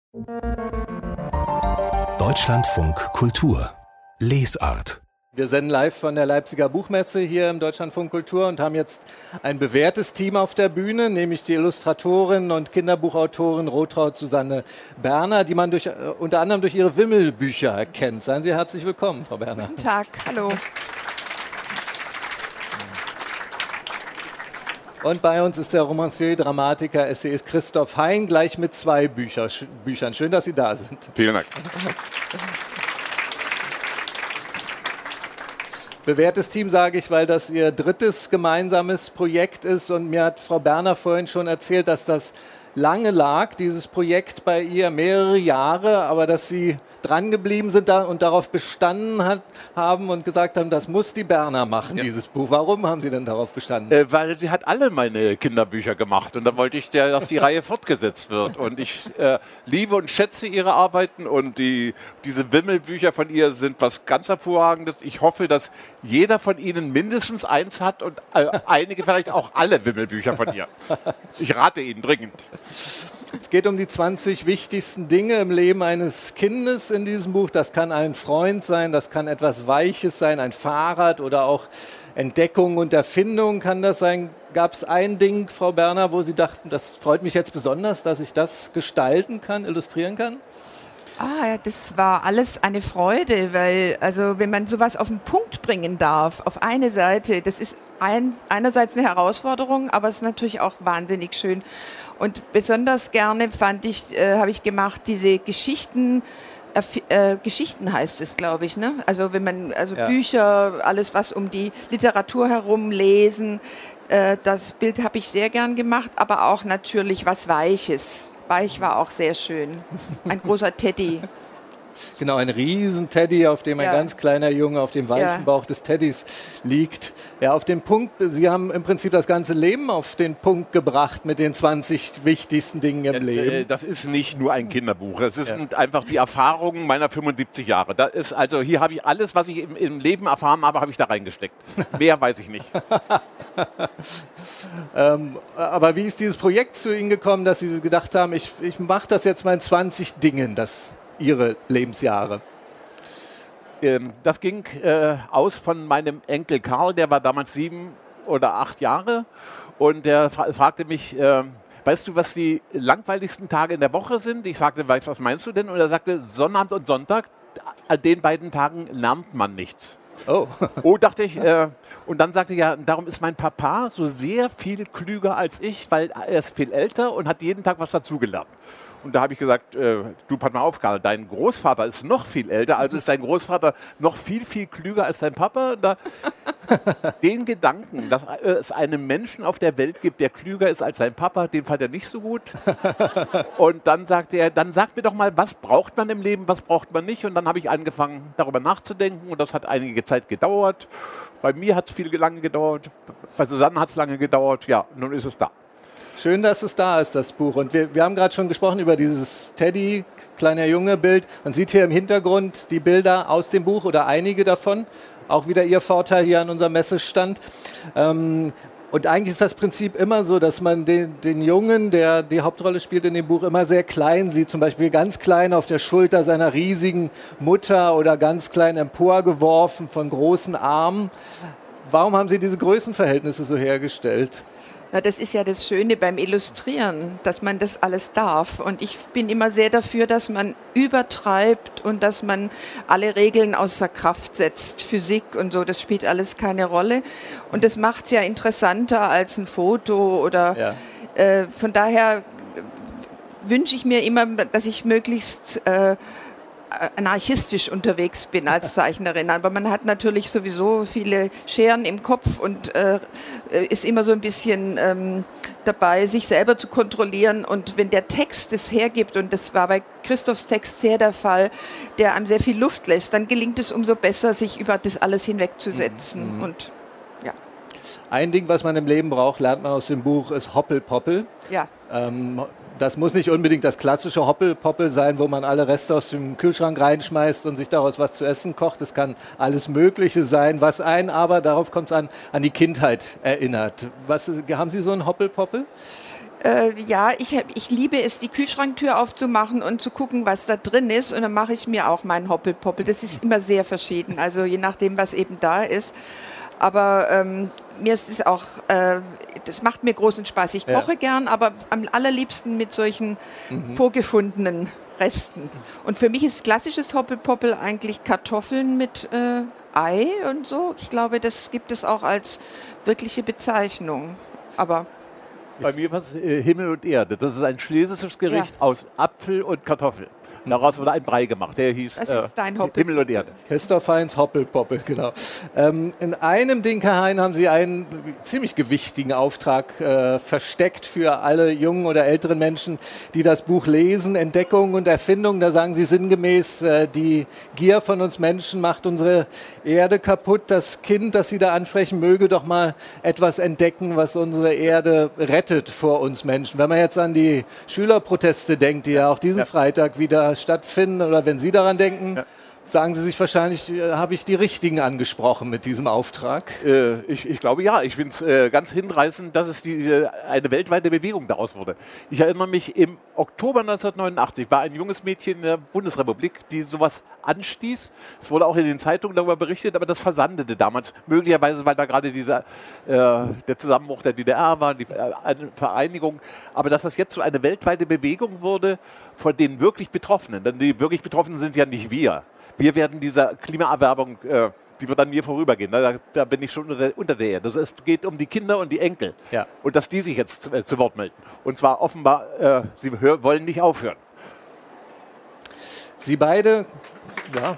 Deutschlandfunk Kultur Lesart. Wir senden live von der Leipziger Buchmesse hier im Deutschlandfunk Kultur und haben jetzt ein bewährtes Team auf der Bühne, nämlich die Illustratorin und Kinderbuchautorin Rotraud Susanne Berner, die man unter anderem durch ihre Wimmelbücher kennt. Seien Sie herzlich willkommen, Frau Berner. Guten Tag, hallo. Und bei uns ist der Romancier, Dramatiker, Essayist Christoph Hein, gleich mit 2 Büchern. Schön, dass Sie da sind. Vielen Dank. Bewährtes Team sage ich, weil das Ihr drittes gemeinsames Projekt ist. Und mir hat Frau Berner vorhin schon erzählt, dass das lange lag, dieses Projekt bei ihr, mehrere Jahre, aber dass Sie dran geblieben sind und darauf bestanden haben und gesagt haben, das muss die Berner machen, ja, dieses Buch. Warum haben Sie denn darauf bestanden? Weil sie hat alle meine Kinderbücher gemacht und da wollte ich, dass die Reihe fortgesetzt wird. Und ich liebe und schätze ihre Arbeiten und diese Wimmelbücher von ihr sind was ganz Hervorragendes. Ich hoffe, dass jeder von Ihnen mindestens eins hat und einige vielleicht auch alle Wimmelbücher von ihr. Ich rate Ihnen dringend. Es geht um die 20 wichtigsten Dinge im Leben eines Kindes in diesem Buch. Das kann ein Freund sein, das kann etwas Weiches sein, ein Fahrrad oder auch Entdeckung und Erfindung kann das sein. Gab es ein Ding, Frau Berner, wo Sie dachten, das freut mich jetzt besonders, dass ich das gestalten kann, illustrieren kann? Ja, das war alles eine Freude, weil also wenn man sowas auf den Punkt bringen darf, auf eine Seite, das ist einerseits eine Herausforderung, aber es ist natürlich auch wahnsinnig schön. Und besonders gerne habe ich gemacht diese Geschichten, Geschichten heißt es, glaube ich, ne? Also wenn man, ja, Bücher, alles was um die Literatur herum lesen, das Bild habe ich sehr gern gemacht, aber auch natürlich was Weiches. Weich war auch sehr schön. Ein großer Teddy. Genau, ein Riesen-Teddy, auf dem ein ganz kleiner Junge auf dem weichen Bauch des Teddys liegt. Ja, auf den Punkt, Sie haben im Prinzip das ganze Leben auf den Punkt gebracht mit den 20 wichtigsten Dingen im Leben. Das ist nicht nur ein Kinderbuch, es sind einfach die Erfahrungen meiner 75 Jahre. Das ist, also hier habe ich alles, was ich im Leben erfahren habe, habe ich da reingesteckt. Mehr weiß ich nicht. Aber wie ist dieses Projekt zu Ihnen gekommen, dass Sie gedacht haben, ich mache das jetzt mal in 20 Dingen, Ihre Lebensjahre? Das ging aus von meinem Enkel Karl, der war damals 7 oder 8 Jahre und der fragte mich, weißt du, was die langweiligsten Tage in der Woche sind? Ich sagte, was meinst du denn? Und er sagte, Sonnabend und Sonntag, an den beiden Tagen lernt man nichts. Oh, dachte ich, und dann sagte er, ja, darum ist mein Papa so sehr viel klüger als ich, weil er ist viel älter und hat jeden Tag was dazugelernt. Und da habe ich gesagt, du pass mal auf, Karl, dein Großvater ist noch viel älter, also ist dein Großvater noch viel, viel klüger als dein Papa. Den Gedanken, dass es einen Menschen auf der Welt gibt, der klüger ist als sein Papa, den fand er nicht so gut. Und dann sagte er, dann sag mir doch mal, was braucht man im Leben, was braucht man nicht? Und dann habe ich angefangen, darüber nachzudenken und das hat einige Zeit gedauert. Bei mir hat es lange gedauert, bei Susanne hat es lange gedauert, ja, nun ist es da. Schön, dass es da ist, das Buch. Und wir haben gerade schon gesprochen über dieses Teddy, kleiner Junge-Bild. Man sieht hier im Hintergrund die Bilder aus dem Buch oder einige davon. Auch wieder Ihr Vorteil hier an unserem Messestand. Und eigentlich ist das Prinzip immer so, dass man den Jungen, der die Hauptrolle spielt in dem Buch, immer sehr klein sieht. Zum Beispiel ganz klein auf der Schulter seiner riesigen Mutter oder ganz klein emporgeworfen von großen Armen. Warum haben Sie diese Größenverhältnisse so hergestellt? Na, das ist ja das Schöne beim Illustrieren, dass man das alles darf. Und ich bin immer sehr dafür, dass man übertreibt und dass man alle Regeln außer Kraft setzt. Physik und so, das spielt alles keine Rolle. Und das macht es ja interessanter als ein Foto oder von daher wünsche ich mir immer, dass ich möglichst anarchistisch unterwegs bin als Zeichnerin, aber man hat natürlich sowieso viele Scheren im Kopf und ist immer so ein bisschen dabei, sich selber zu kontrollieren und wenn der Text es hergibt, und das war bei Christophs Text sehr der Fall, der einem sehr viel Luft lässt, dann gelingt es umso besser, sich über das alles hinwegzusetzen. Und ja. Ein Ding, was man im Leben braucht, lernt man aus dem Buch, ist Hoppelpoppel. Ja. Das muss nicht unbedingt das klassische Hoppelpoppel sein, wo man alle Reste aus dem Kühlschrank reinschmeißt und sich daraus was zu essen kocht. Es kann alles Mögliche sein, was einen aber, darauf kommt es an die Kindheit erinnert. Haben Sie so einen Hoppelpoppel? Ja, ich liebe es, die Kühlschranktür aufzumachen und zu gucken, was da drin ist. Und dann mache ich mir auch meinen Hoppelpoppel. Das ist immer sehr verschieden, also je nachdem, was eben da ist. Aber mir ist es auch, das macht mir großen Spaß. Ich koche gern, aber am allerliebsten mit solchen vorgefundenen Resten. Und für mich ist klassisches Hoppelpoppel eigentlich Kartoffeln mit Ei und so. Ich glaube, das gibt es auch als wirkliche Bezeichnung. Aber bei mir war es Himmel und Erde. Das ist ein schlesisches Gericht aus Apfel und Kartoffel. Daraus wurde ein Brei gemacht, der hieß Himmel und Erde. Christoph Heinz Hoppelpoppel, genau. In einem Ding, Herr Hein, haben Sie einen ziemlich gewichtigen Auftrag versteckt für alle jungen oder älteren Menschen, die das Buch lesen. Entdeckung und Erfindung, da sagen Sie sinngemäß, die Gier von uns Menschen macht unsere Erde kaputt. Das Kind, das Sie da ansprechen, möge doch mal etwas entdecken, was unsere Erde rettet vor uns Menschen. Wenn man jetzt an die Schülerproteste denkt, die ja auch diesen Freitag wieder stattfinden, oder wenn Sie daran denken, sagen Sie sich wahrscheinlich, habe ich die Richtigen angesprochen mit diesem Auftrag? Ich glaube ja. Ich finde es ganz hinreißend, dass es eine weltweite Bewegung daraus wurde. Ich erinnere mich, im Oktober 1989 war ein junges Mädchen in der Bundesrepublik, die sowas anstieß. Es wurde auch in den Zeitungen darüber berichtet, aber das versandete damals. Möglicherweise, weil da gerade der Zusammenbruch der DDR war, die Vereinigung. Aber dass das jetzt so eine weltweite Bewegung wurde von den wirklich Betroffenen. Denn die wirklich Betroffenen sind ja nicht wir. Wir werden dieser Klimaerwärmung, die wird an mir vorübergehen. Da bin ich schon unter der Erde. Es geht um die Kinder und die Enkel. Ja. Und dass die sich jetzt zu Wort melden. Und zwar offenbar, sie wollen nicht aufhören. Sie beide, ja.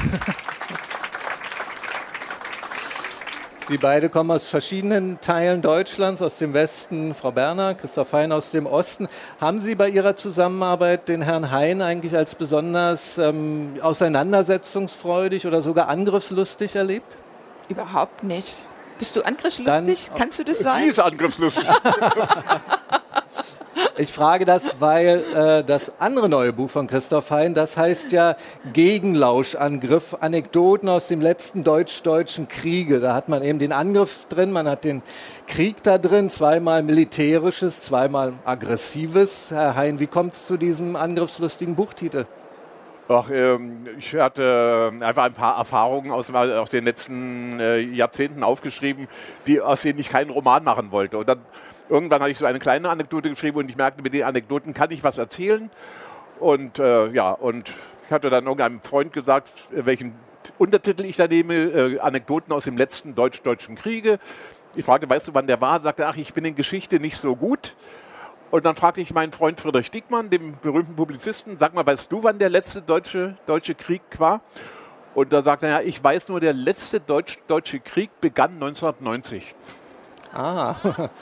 Sie beide kommen aus verschiedenen Teilen Deutschlands, aus dem Westen, Frau Berner, Christoph Hein aus dem Osten. Haben Sie bei Ihrer Zusammenarbeit den Herrn Hein eigentlich als besonders auseinandersetzungsfreudig oder sogar angriffslustig erlebt? Überhaupt nicht. Bist du angriffslustig? Kannst du das sein? Sie ist angriffslustig. Ich frage das, weil das andere neue Buch von Christoph Hein, das heißt ja Gegenlauschangriff, Anekdoten aus dem letzten deutsch-deutschen Kriege. Da hat man eben den Angriff drin, man hat den Krieg da drin, zweimal militärisches, zweimal aggressives. Herr Hein, wie kommt es zu diesem angriffslustigen Buchtitel? Ach, ich hatte einfach ein paar Erfahrungen aus den letzten Jahrzehnten aufgeschrieben, aus denen ich keinen Roman machen wollte. Und dann irgendwann habe ich so eine kleine Anekdote geschrieben und ich merkte, mit den Anekdoten kann ich was erzählen. Und und ich hatte dann irgendeinem Freund gesagt, welchen Untertitel ich da nehme, Anekdoten aus dem letzten deutsch-deutschen Kriege. Ich fragte, weißt du, wann der war? Sagte, ach, ich bin in Geschichte nicht so gut. Und dann fragte ich meinen Freund Friedrich Diekmann, dem berühmten Publizisten, sag mal, weißt du, wann der letzte deutsche Krieg war? Und da sagte er, ja, ich weiß nur, der letzte deutsche Krieg begann 1990. Ah,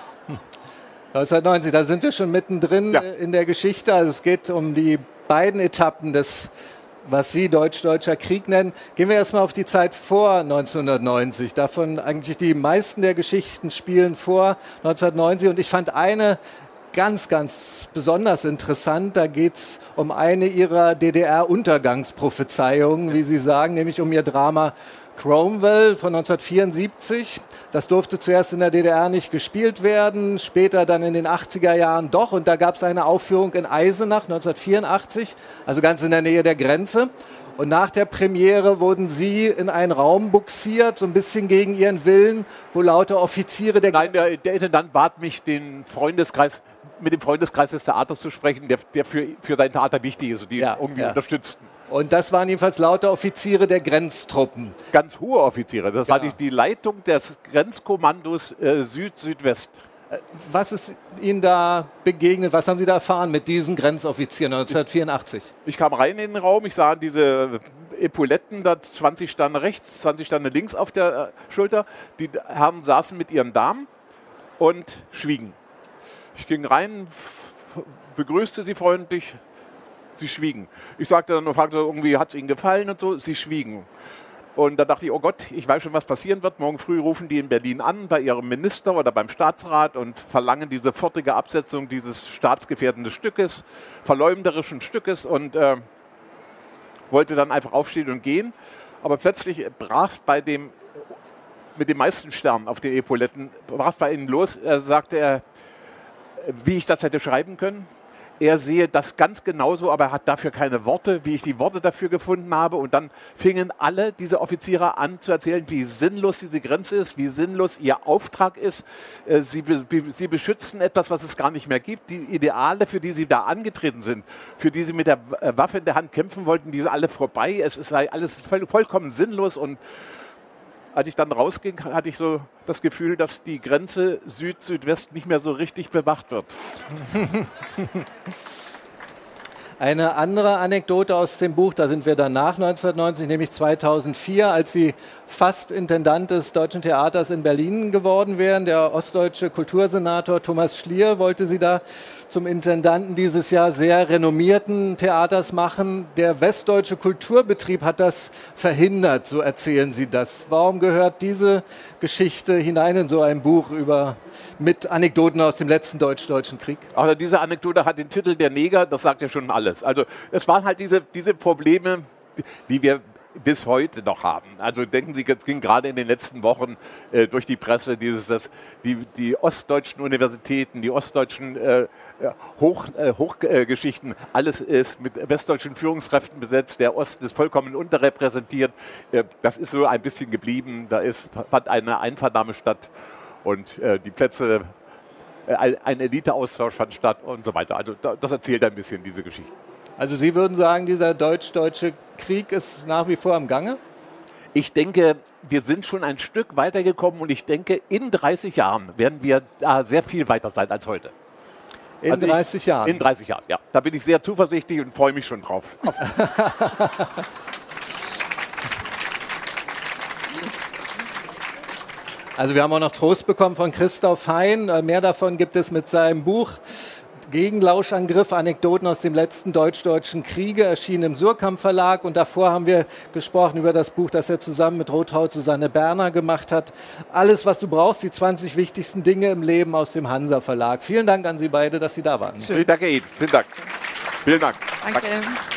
1990, da sind wir schon mittendrin in der Geschichte. Also es geht um die beiden Etappen des, was Sie Deutsch-Deutscher Krieg nennen. Gehen wir erstmal auf die Zeit vor 1990. Davon eigentlich die meisten der Geschichten spielen vor 1990. Und ich fand eine ganz, ganz besonders interessant. Da geht es um eine Ihrer DDR-Untergangsprophezeiungen, wie Sie sagen, nämlich um Ihr Drama Cromwell von 1974. Das durfte zuerst in der DDR nicht gespielt werden, später dann in den 80er Jahren doch. Und da gab es eine Aufführung in Eisenach 1984, also ganz in der Nähe der Grenze. Und nach der Premiere wurden Sie in einen Raum buxiert, so ein bisschen gegen Ihren Willen, wo lauter Offiziere der... Nein, der Intendant bat mich, mit dem Freundeskreis des Theaters zu sprechen, der für sein Theater wichtig ist und die irgendwie unterstützten. Und das waren jedenfalls lauter Offiziere der Grenztruppen. Ganz hohe Offiziere. Das war die Leitung des Grenzkommandos Süd-Südwest. Was ist Ihnen da begegnet? Was haben Sie da erfahren mit diesen Grenzoffizieren 1984? Ich kam rein in den Raum, ich sah diese Epauletten, da 20 standen rechts, 20 standen links auf der Schulter. Die Herren saßen mit ihren Damen und schwiegen. Ich ging rein, begrüßte sie freundlich. Sie schwiegen. Ich sagte dann und fragte irgendwie, hat es Ihnen gefallen und so. Sie schwiegen. Und da dachte ich, oh Gott, ich weiß schon, was passieren wird. Morgen früh rufen die in Berlin an, bei ihrem Minister oder beim Staatsrat und verlangen die sofortige Absetzung dieses staatsgefährdenden Stückes, verleumderischen Stückes und wollte dann einfach aufstehen und gehen. Aber plötzlich brach mit den meisten Sternen auf den Epauletten, brach bei ihnen los, sagte er, wie ich das hätte schreiben können. Er sehe das ganz genauso, aber er hat dafür keine Worte, wie ich die Worte dafür gefunden habe. Und dann fingen alle diese Offiziere an zu erzählen, wie sinnlos diese Grenze ist, wie sinnlos ihr Auftrag ist. Sie beschützen etwas, was es gar nicht mehr gibt. Die Ideale, für die sie da angetreten sind, für die sie mit der Waffe in der Hand kämpfen wollten, die sind alle vorbei. Es ist alles vollkommen sinnlos. Und als ich dann rausging, hatte ich so das Gefühl, dass die Grenze Süd-Südwest nicht mehr so richtig bewacht wird. Eine andere Anekdote aus dem Buch, da sind wir danach 1990, nämlich 2004, als Sie fast Intendant des Deutschen Theaters in Berlin geworden wären. Der ostdeutsche Kultursenator Thomas Schlier wollte Sie da zum Intendanten dieses Jahr sehr renommierten Theaters machen. Der westdeutsche Kulturbetrieb hat das verhindert, so erzählen Sie das. Warum gehört diese Geschichte hinein in so ein Buch mit Anekdoten aus dem letzten Deutsch-Deutschen Krieg? Also diese Anekdote hat den Titel Der Neger, das sagt ja schon alles. Also es waren halt diese Probleme, die wir bis heute noch haben. Also denken Sie, es ging gerade in den letzten Wochen durch die Presse, die ostdeutschen Universitäten, die ostdeutschen Hochgeschichten, alles ist mit westdeutschen Führungskräften besetzt, der Osten ist vollkommen unterrepräsentiert. Das ist so ein bisschen geblieben, fand eine Einvernahme statt und die Plätze, ein Eliteaustausch fand statt und so weiter. Also das erzählt ein bisschen diese Geschichte. Also Sie würden sagen, dieser deutsch-deutsche Krieg ist nach wie vor am Gange? Ich denke, wir sind schon ein Stück weitergekommen und ich denke, in 30 Jahren werden wir da sehr viel weiter sein als heute. In 30 Jahren? In 30 Jahren, ja. Da bin ich sehr zuversichtlich und freue mich schon drauf. Also wir haben auch noch Trost bekommen von Christoph Hein. Mehr davon gibt es mit seinem Buch Gegenlauschangriff, Anekdoten aus dem letzten Deutsch-Deutschen Kriege, erschienen im Surkamp Verlag. Und davor haben wir gesprochen über das Buch, das er zusammen mit Rothaut Susanne Berner gemacht hat. Alles, was du brauchst, die 20 wichtigsten Dinge im Leben aus dem Hansa Verlag. Vielen Dank an Sie beide, dass Sie da waren. Ich danke Ihnen. Vielen Dank. Vielen Dank. Danke.